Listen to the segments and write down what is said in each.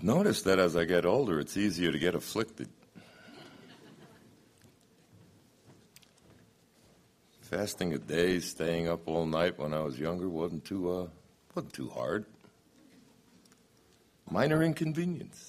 Notice that as I get older, it's easier to get afflicted. Fasting a day, staying up all night when I was younger wasn't too hard. Minor inconvenience.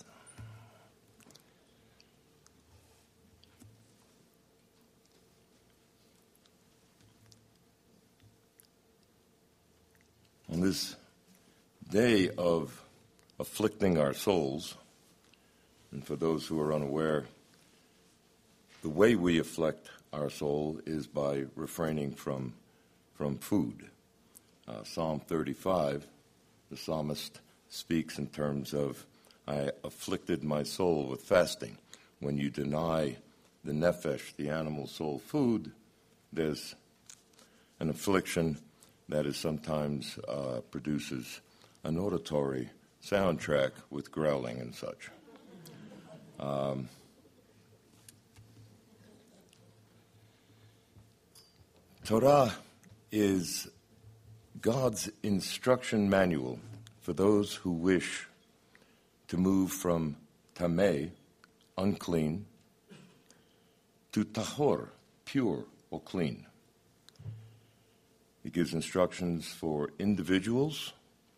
On this day of afflicting our souls, and for those who are unaware, the way we afflict our soul is by refraining from food. Psalm 35, the psalmist speaks in terms of, I afflicted my soul with fasting. When you deny the nephesh, the animal soul food, there's an affliction that is sometimes produces an auditory soundtrack with growling and such. Torah is God's instruction manual for those who wish to move from tameh, unclean, to tahor, pure or clean. It gives instructions for individuals.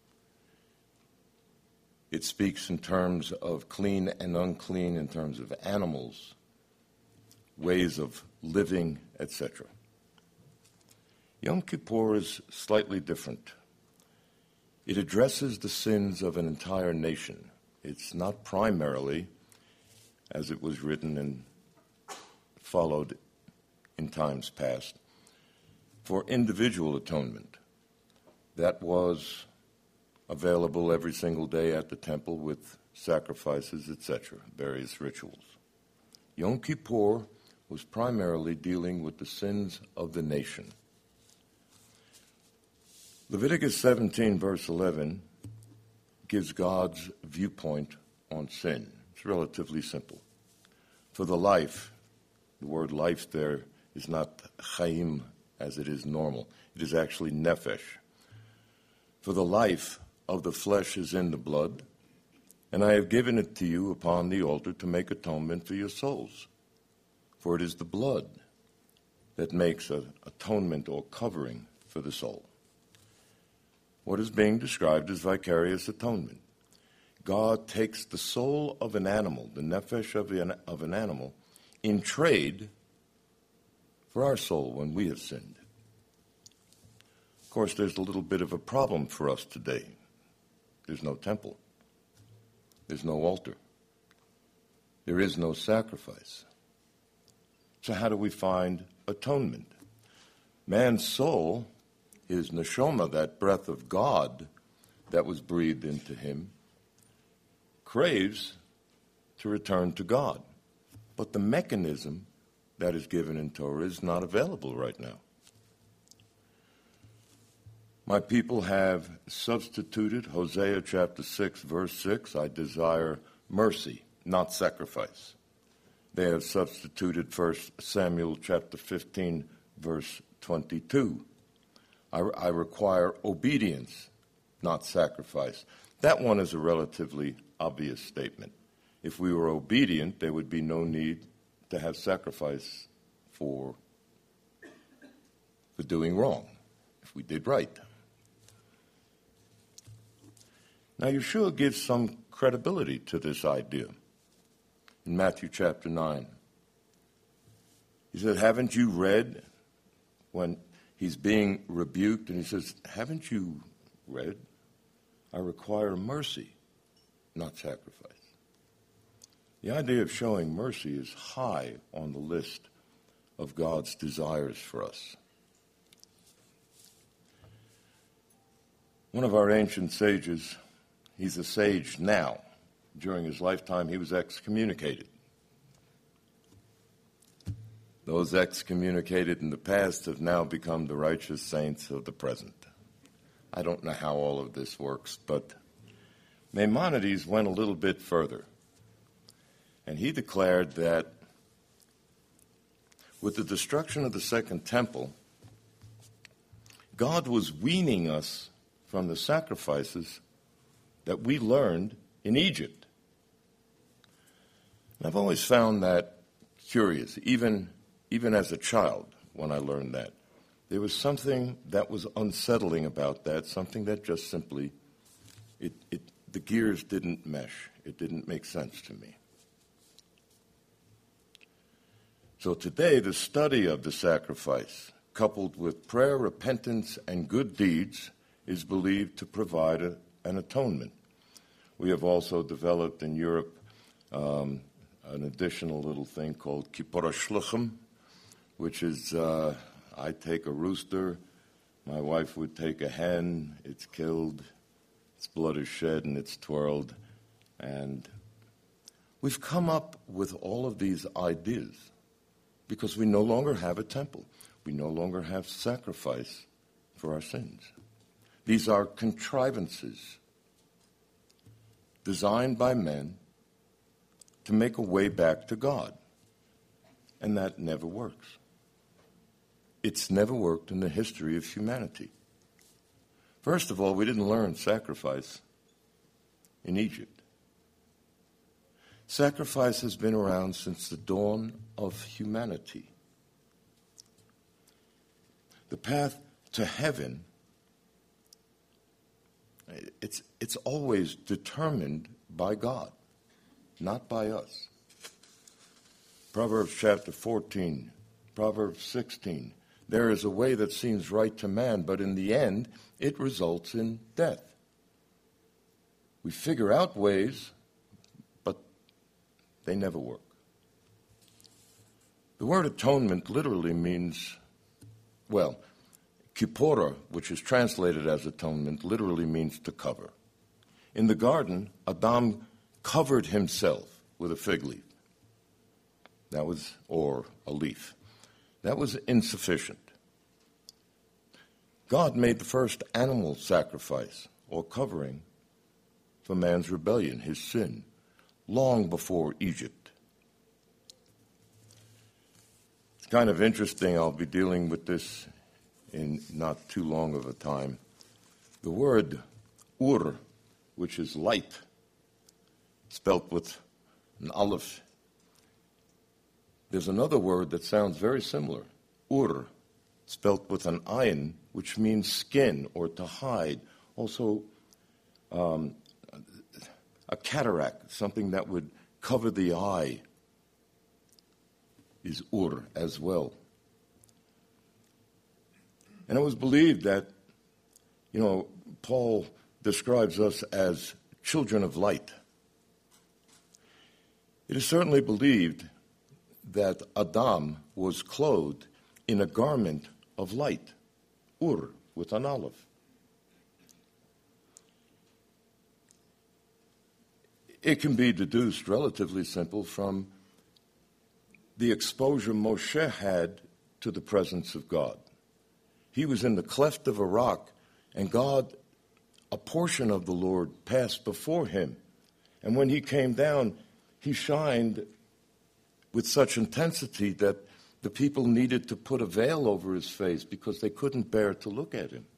It speaks in terms of clean and unclean, in terms of animals, ways of living, etc. Yom Kippur is slightly different. It addresses the sins of an entire nation. It's not primarily, as it was written and followed in times past, for individual atonement. That was available every single day at the temple with sacrifices, etc., various rituals. Yom Kippur was primarily dealing with the sins of the nation. Leviticus 17, verse 11, gives God's viewpoint on sin. It's relatively simple. For the life, the word life there is not chaim as it is normal. It is actually nephesh. For the life of the flesh is in the blood, and I have given it to you upon the altar to make atonement for your souls. For it is the blood that makes an atonement or covering for the soul. What is being described is vicarious atonement. God takes the soul of an animal, the nephesh of an animal, in trade for our soul when we have sinned. Of course, there's a little bit of a problem for us today. There's no temple. There's no altar. There is no sacrifice. So how do we find atonement? Man's soul, his neshama, that breath of God that was breathed into him, craves to return to God. But the mechanism that is given in Torah is not available right now. My people have substituted Hosea chapter 6, verse 6, I desire mercy, not sacrifice. They have substituted 1 Samuel chapter 15, verse 22. I require obedience, not sacrifice. That one is a relatively obvious statement. If we were obedient, there would be no need to have sacrifice for doing wrong, if we did right. Now, Yeshua gives some credibility to this idea in Matthew chapter 9. He said, haven't you read when he's being rebuked, and he says, haven't you read? I require mercy, not sacrifice. The idea of showing mercy is high on the list of God's desires for us. One of our ancient sages, he's a sage now. During his lifetime, he was excommunicated. Those excommunicated in the past have now become the righteous saints of the present. I don't know how all of this works, but Maimonides went a little bit further. And he declared that with the destruction of the Second Temple, God was weaning us from the sacrifices that we learned in Egypt. I've always found that curious, even as a child when I learned that. There was something that was unsettling about that, something that just simply, the gears didn't mesh. It didn't make sense to me. So today, the study of the sacrifice, coupled with prayer, repentance, and good deeds, is believed to provide an atonement. We have also developed in Europe an additional little thing called Kippur Shluchim, which is I take a rooster, my wife would take a hen, it's killed, its blood is shed and it's twirled. And we've come up with all of these ideas because we no longer have a temple. We no longer have sacrifice for our sins. These are contrivances designed by men to make a way back to God. And that never works. It's never worked in the history of humanity. First of all, we didn't learn sacrifice in Egypt. Sacrifice has been around since the dawn of humanity. The path to heaven, it's always determined by God, not by us. Proverbs chapter 14, Proverbs 16. There is a way that seems right to man, but in the end, it results in death. We figure out ways, but they never work. The word atonement literally means, well, kippura, which is translated as atonement, literally means to cover. In the garden, Adam covered himself with a fig leaf. Or a leaf. That was insufficient. God made the first animal sacrifice, or covering, for man's rebellion, his sin, long before Egypt. It's kind of interesting. I'll be dealing with this in not too long of a time. The word ur, which is light, spelt with an aleph. There's another word that sounds very similar, ur, spelt with an ayin, which means skin or to hide. Also, a cataract, something that would cover the eye, is ur as well. And it was believed that, Paul describes us as children of light. It is certainly believed that Adam was clothed in a garment of light, ur, with an olive. It can be deduced relatively simple from the exposure Moshe had to the presence of God. He was in the cleft of a rock, and God, a portion of the Lord, passed before him. And when he came down, he shined with such intensity that the people needed to put a veil over his face because they couldn't bear to look at him.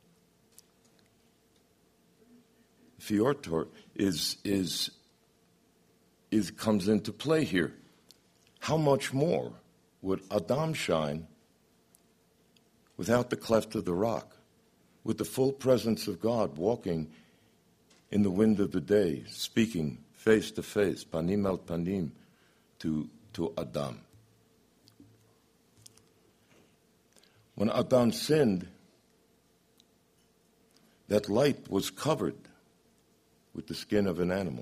Fiortor comes into play here. How much more would Adam shine without the cleft of the rock, with the full presence of God walking in the wind of the day, speaking face to face, panim el panim, to Adam? When Adam sinned, that light was covered with the skin of an animal.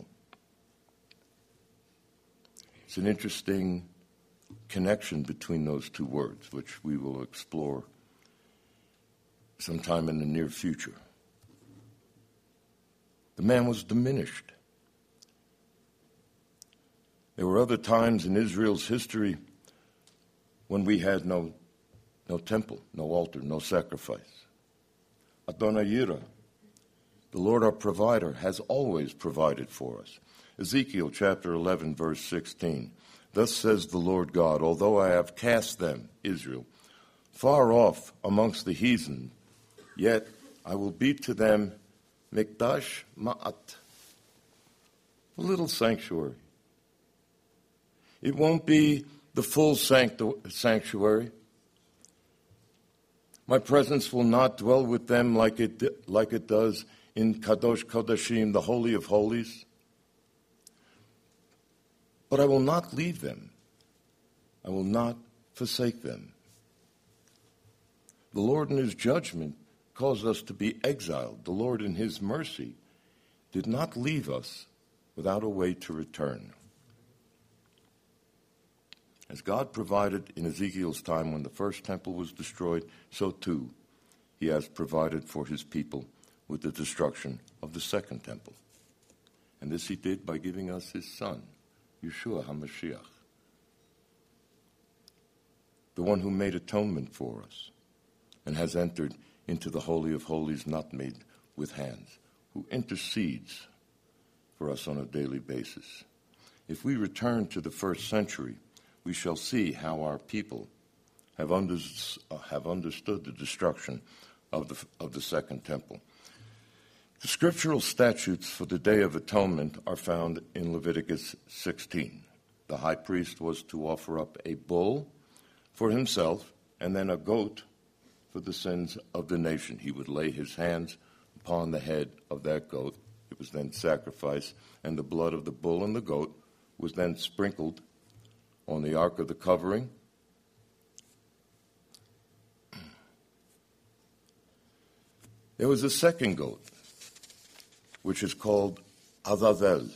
It's an interesting connection between those two words, which we will explore sometime in the near future. The man was diminished. There were other times in Israel's history when we had no temple, no altar, no sacrifice. Adonai Yireh, the Lord our provider, has always provided for us. Ezekiel chapter 11, verse 16. Thus says the Lord God, although I have cast them, Israel, far off amongst the heathen, yet I will be to them mikdash ma'at, a little sanctuary. It won't be the full sanctuary. My presence will not dwell with them like it does in Kadosh Kodashim, the Holy of Holies. But I will not leave them. I will not forsake them. The Lord in his judgment caused us to be exiled. The Lord in his mercy did not leave us without a way to return. As God provided in Ezekiel's time when the first temple was destroyed, so too he has provided for his people with the destruction of the second temple. And this he did by giving us his son, Yeshua HaMashiach, the one who made atonement for us and has entered into the Holy of Holies not made with hands, who intercedes for us on a daily basis. If we return to the first century, we shall see how our people have understood the destruction of the second temple. The scriptural statutes for the Day of Atonement are found in Leviticus 16. The high priest was to offer up a bull for himself and then a goat for the sins of the nation. He would lay his hands upon the head of that goat. It was then sacrificed, and the blood of the bull and the goat was then sprinkled on the Ark of the Covering. There was a second goat, which is called Azazel.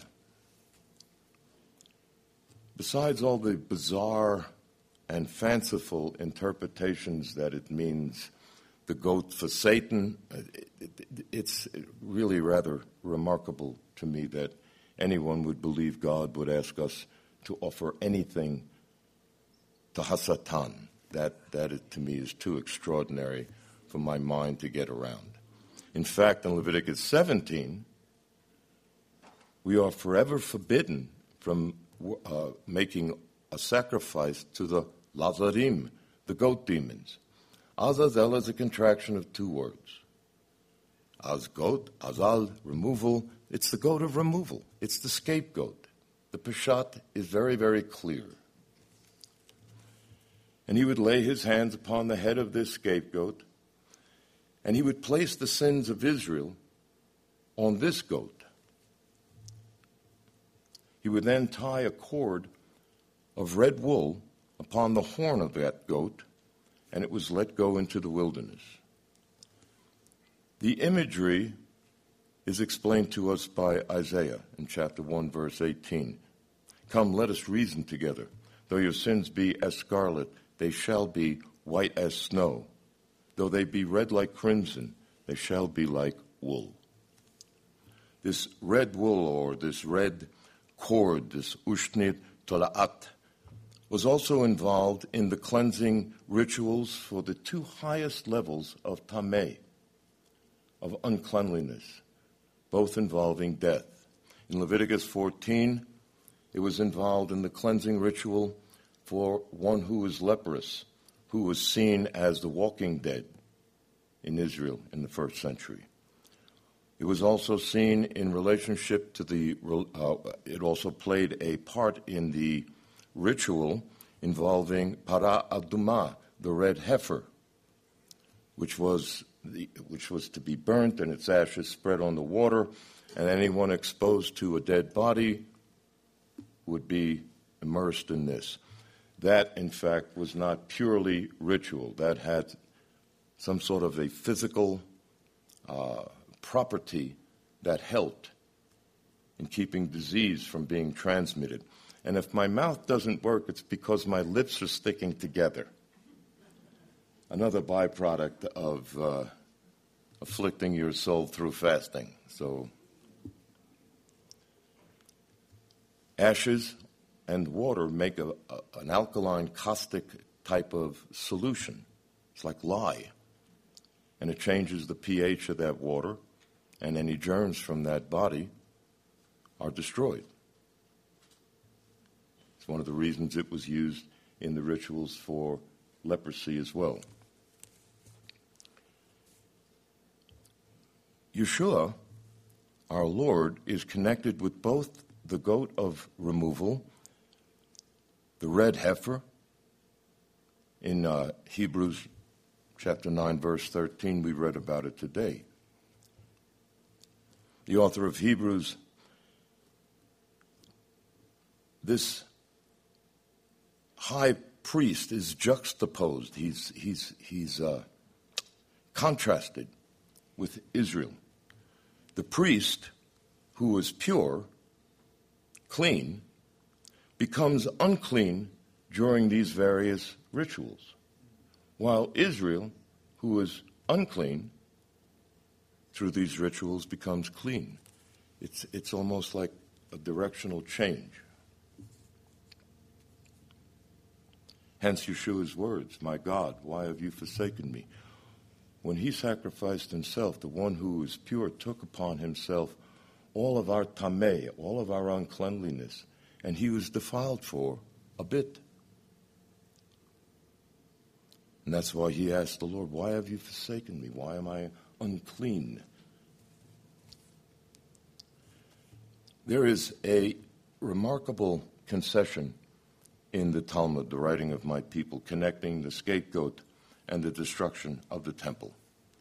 Besides all the bizarre and fanciful interpretations that it means the goat for Satan, it's really rather remarkable to me that anyone would believe God would ask us to offer anything to Hasatan. That to me is too extraordinary for my mind to get around. In fact, in Leviticus 17, we are forever forbidden from making a sacrifice to the Lazarim, the goat demons. Azazel is a contraction of two words. Az goat, Azal, removal. It's the goat of removal. It's the scapegoat. The Peshat is very, very clear. And he would lay his hands upon the head of this scapegoat, and he would place the sins of Israel on this goat. He would then tie a cord of red wool upon the horn of that goat, and it was let go into the wilderness. The imagery is explained to us by Isaiah in chapter 1, verse 18. Come, let us reason together. Though your sins be as scarlet, they shall be white as snow. Though they be red like crimson, they shall be like wool. This red wool, or this red cord, this ushnid tola'at, was also involved in the cleansing rituals for the two highest levels of tameh, of uncleanliness, both involving death. In Leviticus 14, it was involved in the cleansing ritual for one who was leprous, who was seen as the walking dead in Israel in the first century. It was also seen in relationship to it also played a part in the ritual involving para aduma, the red heifer, which was to be burnt and its ashes spread on the water, and anyone exposed to a dead body would be immersed in this. That, in fact, was not purely ritual. That had some sort of a physical property that helped in keeping disease from being transmitted. And if my mouth doesn't work, it's because my lips are sticking together. Another byproduct of afflicting your soul through fasting. So, ashes and water make an alkaline, caustic type of solution. It's like lye. And it changes the pH of that water, and any germs from that body are destroyed. It's one of the reasons it was used in the rituals for leprosy as well. Yeshua, our Lord, is connected with both the goat of removal The red heifer in Hebrews chapter 9, verse 13, we read about it today. The author of Hebrews, this high priest is juxtaposed. He's contrasted with Israel. The priest, who was pure, clean, becomes unclean during these various rituals, while Israel, who is unclean, through these rituals becomes clean. It's almost like a directional change. Hence Yeshua's words, "My God, why have you forsaken me?" When he sacrificed himself, the one who is pure took upon himself all of our tameh, all of our uncleanliness, and he was defiled for a bit. And that's why he asked the Lord, "Why have you forsaken me? Why am I unclean?" There is a remarkable concession in the Talmud, the writing of my people, connecting the scapegoat and the destruction of the temple.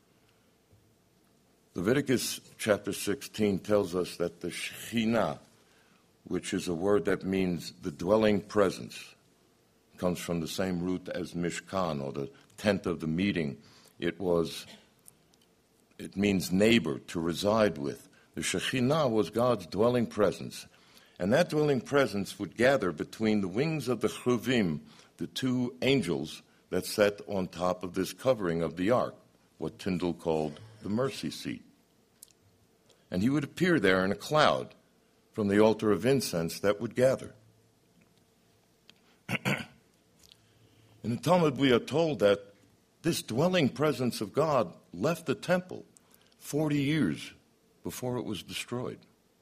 Leviticus chapter 16 tells us that the Shekhinah, which is a word that means the dwelling presence, comes from the same root as Mishkan, or the tent of the meeting. It means neighbor, to reside with. The Shekhinah was God's dwelling presence, and that dwelling presence would gather between the wings of the Chruvim, the two angels that sat on top of this covering of the ark, what Tyndall called the mercy seat. And he would appear there in a cloud from the altar of incense that would gather. In the Talmud, we are told that this dwelling presence of God left the temple 40 years before it was destroyed.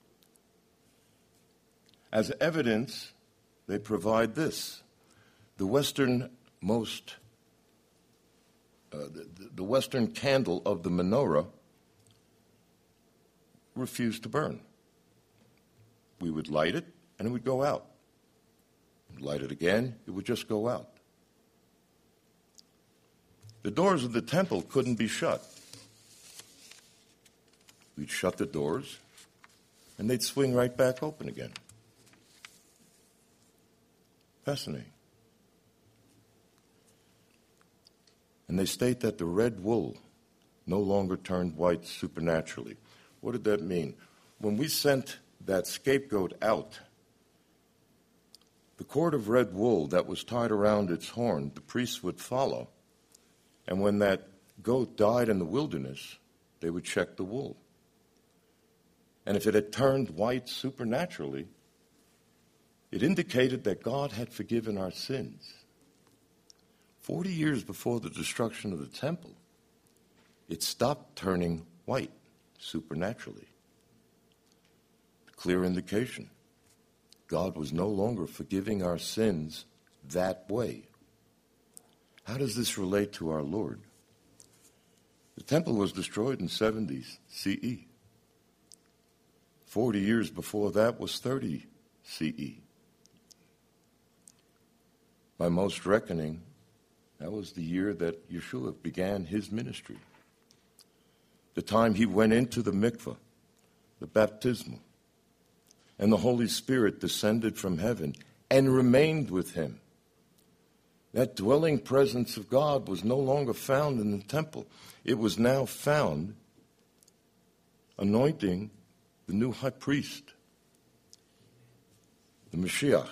As evidence, they provide this. The western candle of the menorah refused to burn. We would light it, and it would go out. Light it again, it would just go out. The doors of the temple couldn't be shut. We'd shut the doors, and they'd swing right back open again. Fascinating. And they state that the red wool no longer turned white supernaturally. What did that mean? When we sent that scapegoat out, the cord of red wool that was tied around its horn, the priests would follow. And when that goat died in the wilderness, they would check the wool. And if it had turned white supernaturally, it indicated that God had forgiven our sins. 40 years before the destruction of the temple, it stopped turning white supernaturally. Clear indication. God was no longer forgiving our sins that way. How does this relate to our Lord? The temple was destroyed in 70 CE. 40 years before that was 30 CE. By most reckoning, that was the year that Yeshua began his ministry. The time he went into the mikveh, the baptismal, and the Holy Spirit descended from heaven and remained with him. That dwelling presence of God was no longer found in the temple. It was now found anointing the new high priest, the Mashiach.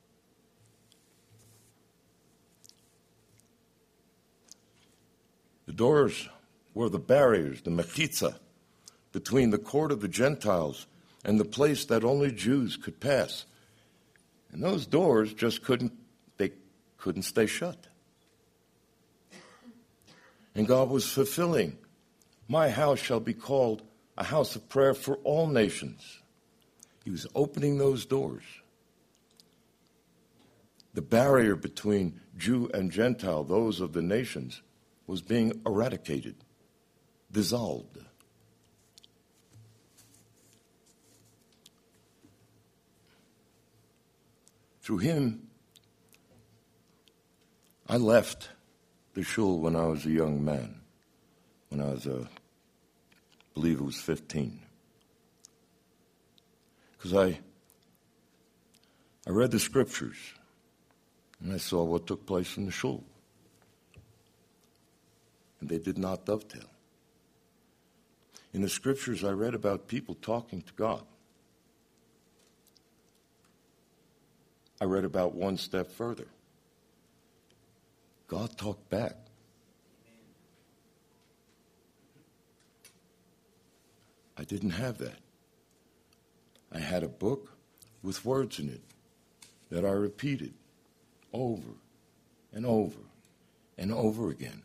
The doors were the barriers, the mechitza, between the court of the Gentiles and the place that only Jews could pass. And those doors just couldn't stay shut. And God was fulfilling, "My house shall be called a house of prayer for all nations." He was opening those doors. The barrier between Jew and Gentile, those of the nations, was being eradicated, dissolved. Through him, I left the shul when I was a young man, when I was, I believe it was 15. Because I read the scriptures, and I saw what took place in the shul. And they did not dovetail. In the scriptures, I read about people talking to God. I read about one step further. God talked back. I didn't have that. I had a book with words in it that I repeated over and over and over again.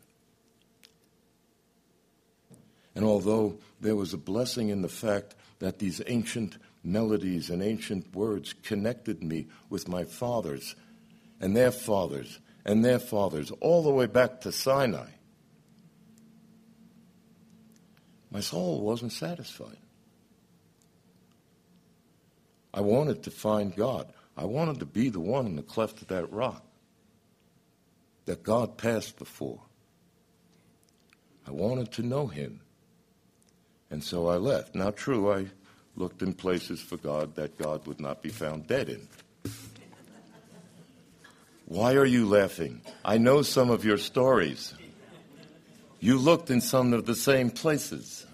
And although there was a blessing in the fact that these ancient melodies and ancient words connected me with my fathers and their fathers and their fathers all the way back to Sinai, my soul wasn't satisfied. I wanted to find God. I wanted to be the one in the cleft of that rock that God passed before. I wanted to know him. And so I left. Now, true, I looked in places for God that God would not be found dead in. Why are you laughing? I know some of your stories. You looked in some of the same places.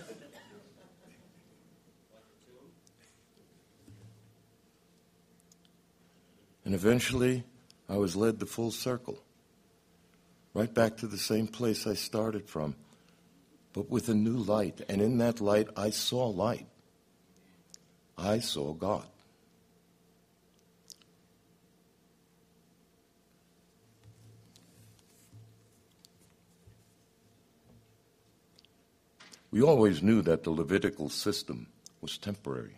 And eventually, I was led the full circle, right back to the same place I started from, but with a new light. And in that light, I saw light. I saw God. We always knew that the Levitical system was temporary.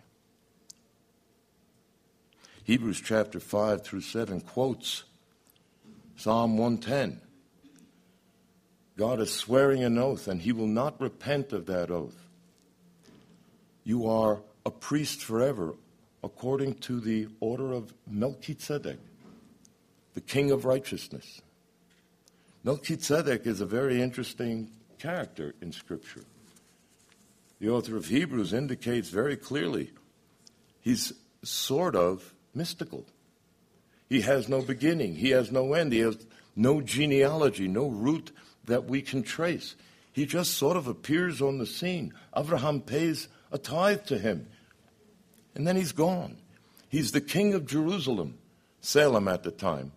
Hebrews chapter 5 through 7 quotes Psalm 110. God is swearing an oath, and he will not repent of that oath. You are a priest forever, according to the order of Melchizedek, the king of righteousness. Melchizedek is a very interesting character in Scripture. The author of Hebrews indicates very clearly he's sort of mystical. He has no beginning. He has no end. He has no genealogy, no root that we can trace. He just sort of appears on the scene. Abraham pays a tithe to him, and then he's gone. He's the king of Jerusalem, Salem at the time.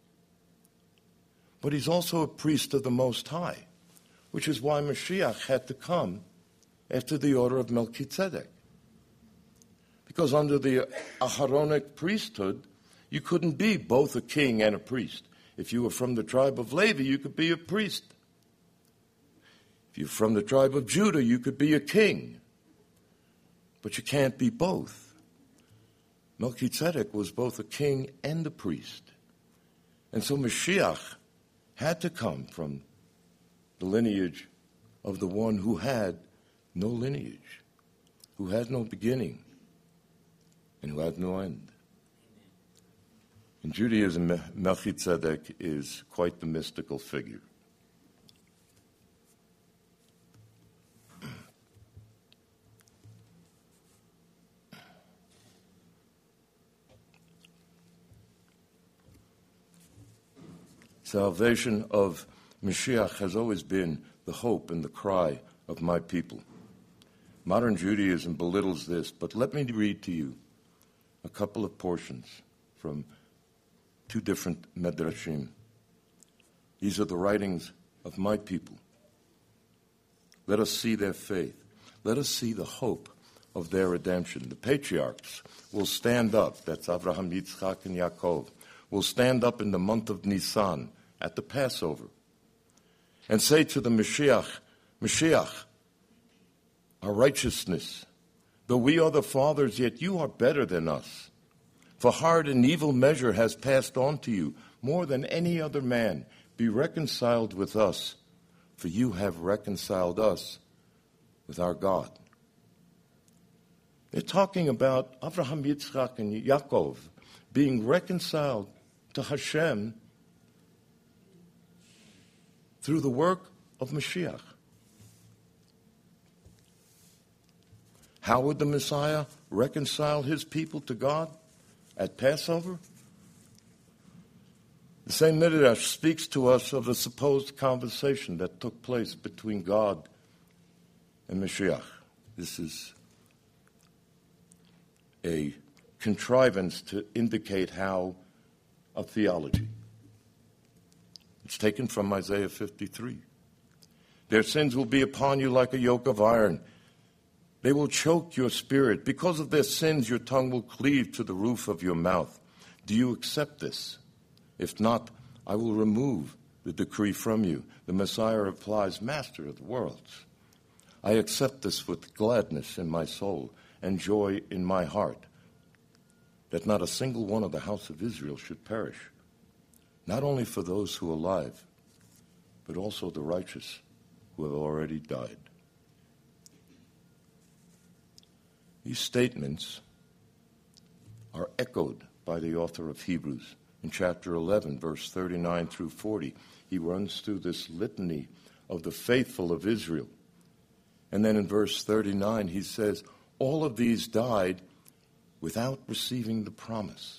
But he's also a priest of the Most High, which is why Mashiach had to come after the order of Melchizedek. Because under the Aharonic priesthood, you couldn't be both a king and a priest. If you were from the tribe of Levi, you could be a priest. If you're from the tribe of Judah, you could be a king. But you can't be both. Melchizedek was both a king and a priest. And so Mashiach had to come from the lineage of the one who had no lineage, who had no beginning, and who had no end. In Judaism, Melchizedek is quite the mystical figure. Salvation of Mashiach has always been the hope and the cry of my people. Modern Judaism belittles this, but let me read to you a couple of portions from two different medrashim. These are the writings of my people. Let us see their faith. Let us see the hope of their redemption. The patriarchs will stand up, that's Abraham, Yitzchak, and Yaakov, will stand up in the month of Nisan at the Passover and say to the Mashiach, Mashiach, our righteousness, though we are the fathers, yet you are better than us. For hard and evil measure has passed on to you more than any other man. Be reconciled with us, for you have reconciled us with our God. They're talking about Abraham, Yitzchak, and Yaakov being reconciled to Hashem through the work of Mashiach. How would the Messiah reconcile his people to God at Passover? The same Midrash speaks to us of the supposed conversation that took place between God and Mashiach. This is a contrivance to indicate how a theology. It's taken from Isaiah 53. Their sins will be upon you like a yoke of iron. They will choke your spirit. Because of their sins, your tongue will cleave to the roof of your mouth. Do you accept this? If not, I will remove the decree from you. The Messiah replies, Master of the worlds, I accept this with gladness in my soul and joy in my heart, that not a single one of the house of Israel should perish, not only for those who are alive, but also the righteous who have already died. These statements are echoed by the author of Hebrews. In chapter 11, verse 39 through 40, he runs through this litany of the faithful of Israel. And then in verse 39, he says, all of these died without receiving the promise.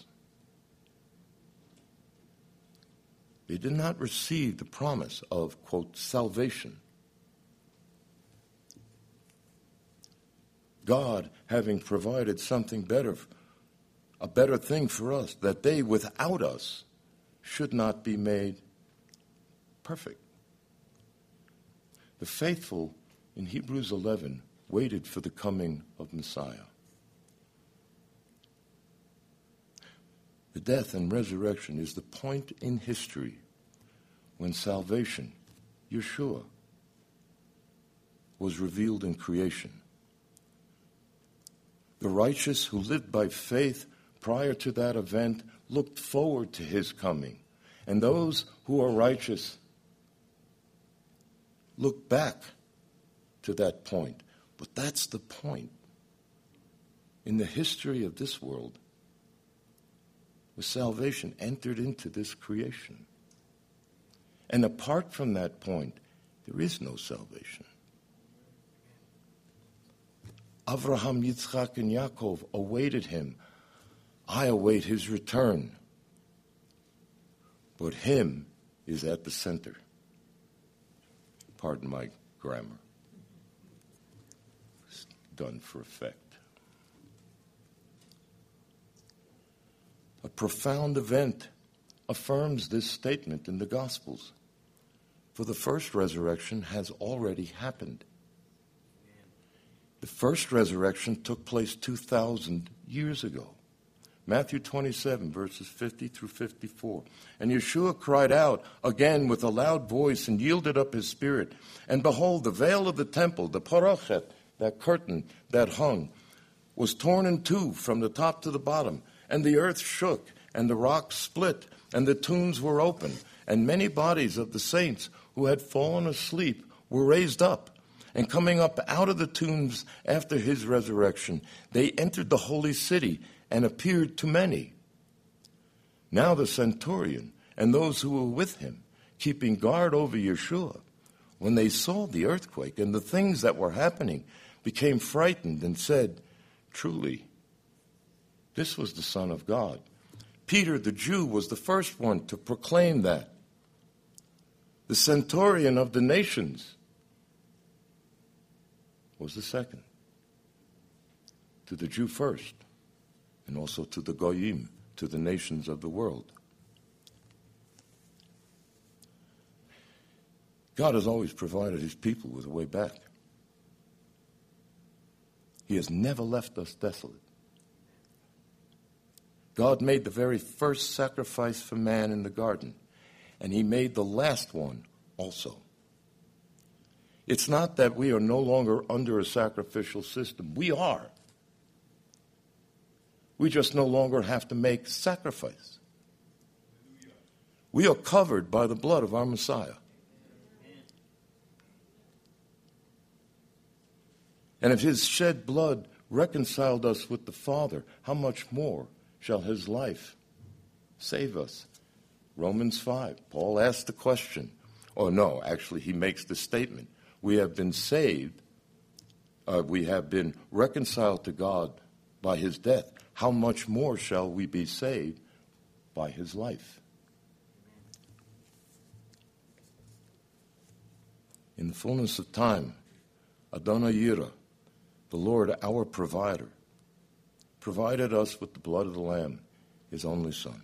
They did not receive the promise of, quote, salvation. God having provided something better, a better thing for us, that they without us should not be made perfect. The faithful in Hebrews 11 waited for the coming of Messiah. The death and resurrection is the point in history when salvation, Yeshua, was revealed in creation. The righteous who lived by faith prior to that event looked forward to his coming. And those who are righteous look back to that point. But that's the point. In the history of this world, the salvation entered into this creation. And apart from that point, there is no salvation. Avraham, Yitzchak, and Yaakov awaited him. I await his return. But him is at the center. Pardon my grammar. It's done for effect. A profound event affirms this statement in the Gospels. For the first resurrection has already happened. The first resurrection took place 2,000 years ago. Matthew 27, verses 50 through 54. And Yeshua cried out again with a loud voice and yielded up his spirit. And behold, the veil of the temple, the parochet, that curtain that hung, was torn in two from the top to the bottom. And the earth shook, and the rocks split, and the tombs were opened. And many bodies of the saints who had fallen asleep were raised up. And coming up out of the tombs after his resurrection, they entered the holy city and appeared to many. Now the centurion and those who were with him, keeping guard over Yeshua, when they saw the earthquake and the things that were happening, became frightened and said, truly, this was the Son of God. Peter, the Jew, was the first one to proclaim that. The centurion of the nations was the second. To the Jew first, and also to the Goyim, to the nations of the world. God has always provided his people with a way back. He has never left us desolate. God made the very first sacrifice for man in the garden, and he made the last one also. It's not that we are no longer under a sacrificial system. We are. We just no longer have to make sacrifice. We are covered by the blood of our Messiah. And if his shed blood reconciled us with the Father, how much more shall his life save us? Romans 5, Paul asked the question, Oh, no, actually, he makes the statement. We have been saved, we have been reconciled to God by his death. How much more shall we be saved by his life? In the fullness of time, Adonai Yireh, the Lord, our provider, provided us with the blood of the Lamb, his only Son.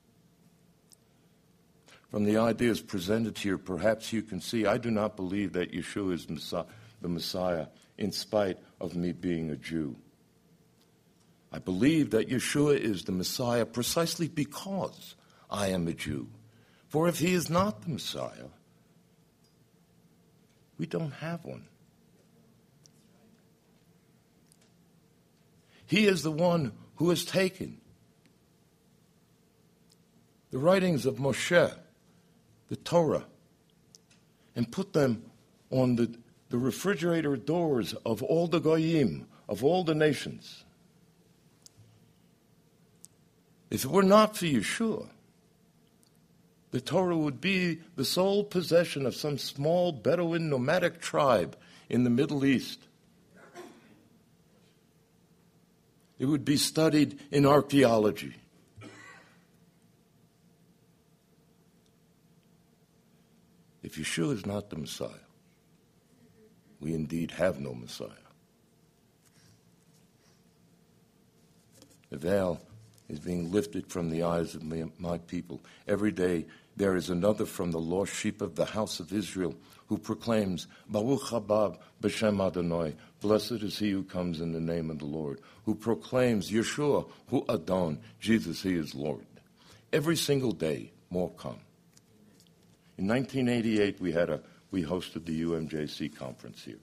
From the ideas presented here, perhaps you can see I do not believe that Yeshua is the Messiah in spite of me being a Jew. I believe that Yeshua is the Messiah precisely because I am a Jew. For if he is not the Messiah, we don't have one. He is the one who has taken the writings of Moshe, the Torah, and put them on the refrigerator doors of all the goyim, of all the nations. If it were not for Yeshua, the Torah would be the sole possession of some small Bedouin nomadic tribe in the Middle East. It would be studied in archaeology. If Yeshua is not the Messiah, we indeed have no Messiah. The veil is being lifted from the eyes of my people. Every day there is another from the lost sheep of the house of Israel who proclaims, Baruch haba b'shem Adonai, blessed is he who comes in the name of the Lord, who proclaims Yeshua hu Adon, Jesus, he is Lord. Every single day, more come. In 1988, we hosted the UMJC conference here.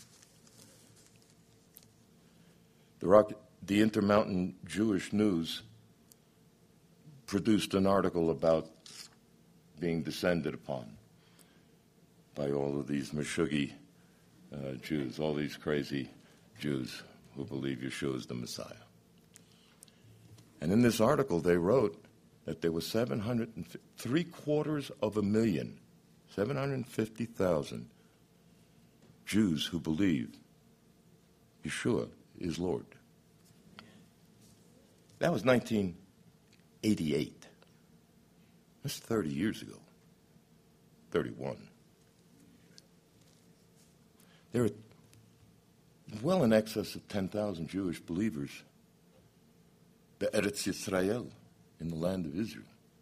The Intermountain Jewish News produced an article about being descended upon by all of these Meshuggah Jews, all these crazy Jews who believe Yeshua is the Messiah. And in this article, they wrote that there was 750,000 Jews who believe Yeshua is Lord. That was 1988. That's 30 years ago. 31. There are well in excess of 10,000 Jewish believers, the Eretz Yisrael, in the land of Israel.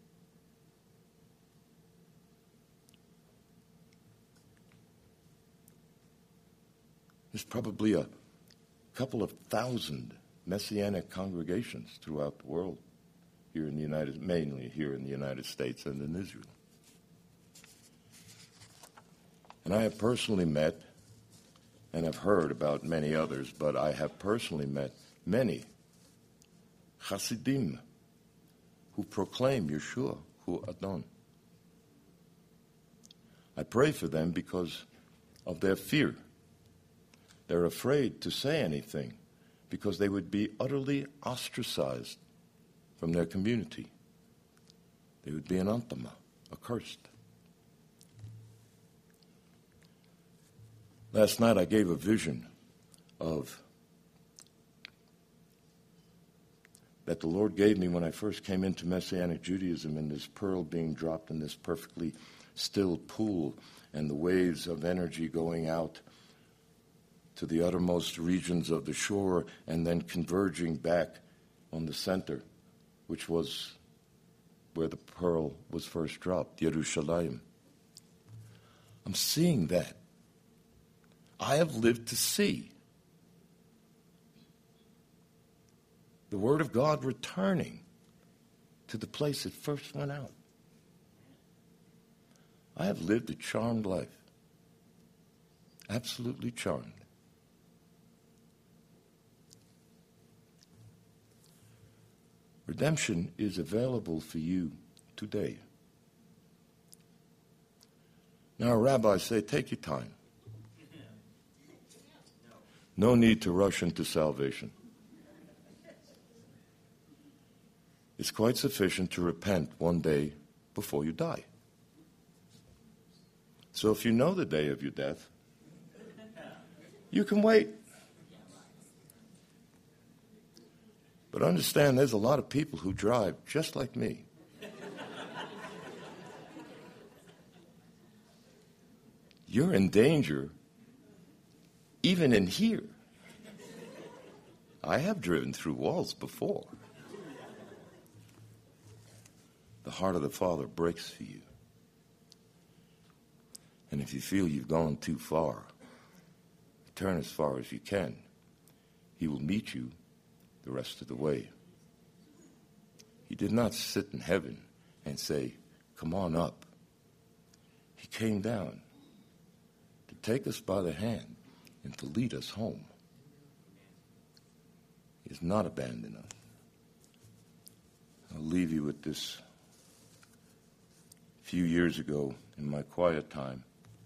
There's probably a couple of thousand Messianic congregations throughout the world, mainly here in the United States and in Israel. And I have personally met, and have heard about many others, but I have personally met many Hasidim who proclaim Yeshua hu Adon. I pray for them because of their fear. They're afraid to say anything because they would be utterly ostracized from their community. They would be anathema, accursed. Last night I gave a vision that the Lord gave me when I first came into Messianic Judaism, and this pearl being dropped in this perfectly still pool and the waves of energy going out to the uttermost regions of the shore and then converging back on the center, which was where the pearl was first dropped, Yerushalayim. I'm seeing that. I have lived to see the Word of God returning to the place it first went out. I have lived a charmed life, absolutely charmed. Redemption is available for you today. Now, rabbis say, take your time. No need to rush into salvation. It's quite sufficient to repent one day before you die. So if you know the day of your death, you can wait. But understand, there's a lot of people who drive just like me. You're in danger even in here. I have driven through walls before. The heart of the Father breaks for you. And if you feel you've gone too far, turn as far as you can. He will meet you the rest of the way. He did not sit in heaven and say, come on up. He came down to take us by the hand and to lead us home. He has not abandoned us. I'll leave you with this. A few years ago, in my quiet time,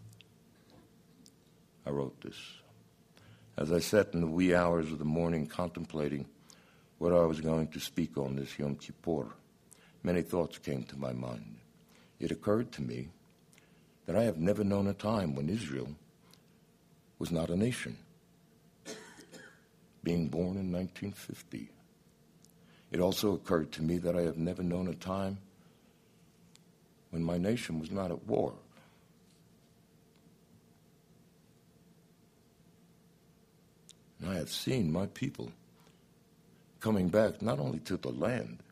I wrote this. As I sat in the wee hours of the morning contemplating what I was going to speak on this Yom Kippur, many thoughts came to my mind. It occurred to me that I have never known a time when Israel was not a nation, being born in 1950. It also occurred to me that I have never known a time when my nation was not at war. And I have seen my people coming back not only to the land,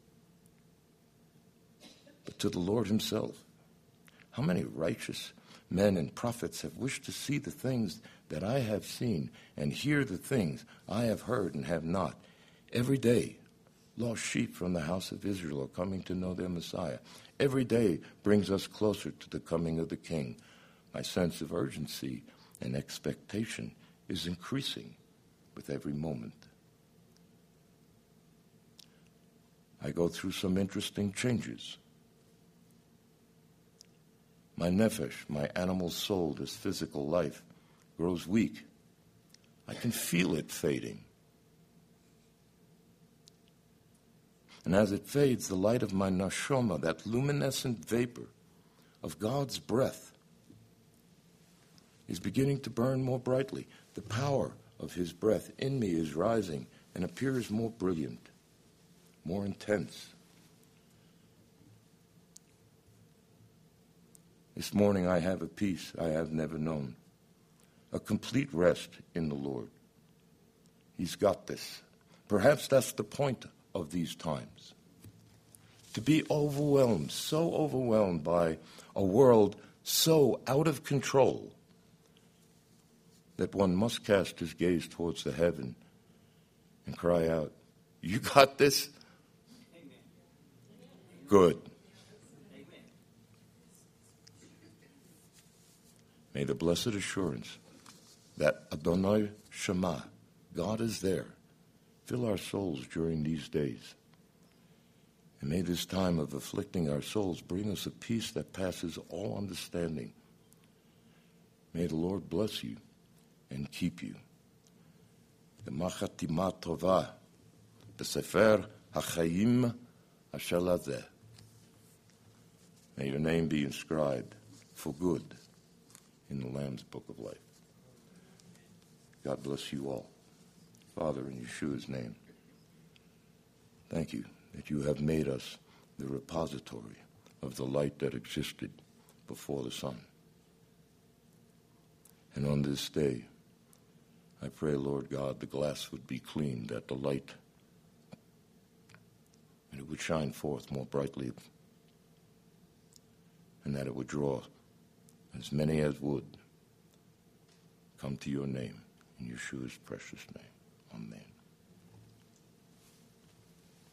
but to the Lord himself. How many righteous men and prophets have wished to see the things that I have seen and hear the things I have heard and have not? Every day, lost sheep from the house of Israel are coming to know their Messiah. Every day brings us closer to the coming of the King. My sense of urgency and expectation is increasing with every moment. I go through some interesting changes. My nefesh, my animal soul, this physical life, grows weak. I can feel it fading. And as it fades, the light of my neshama, that luminescent vapor of God's breath, is beginning to burn more brightly. The power of his breath in me is rising and appears more brilliant, more intense. This morning I have a peace I have never known, a complete rest in the Lord. He's got this. Perhaps that's the point of these times. To be overwhelmed, so overwhelmed by a world so out of control that one must cast his gaze towards the heaven and cry out, you got this? Amen. Good. Amen. May the blessed assurance that Adonai Shema, God is there, fill our souls during these days. And may this time of afflicting our souls bring us a peace that passes all understanding. May the Lord bless you and keep you. The Machatima Tova, the Sefer HaChaim Asher Lazeh. May your name be inscribed for good in the Lamb's Book of Life. God bless you all. Father, in Yeshua's name, thank you that you have made us the repository of the light that existed before the sun. And on this day, I pray, Lord God, the glass would be clean, that the light, and it would shine forth more brightly, and that it would draw as many as would come to your name, in Yeshua's precious name. Amen.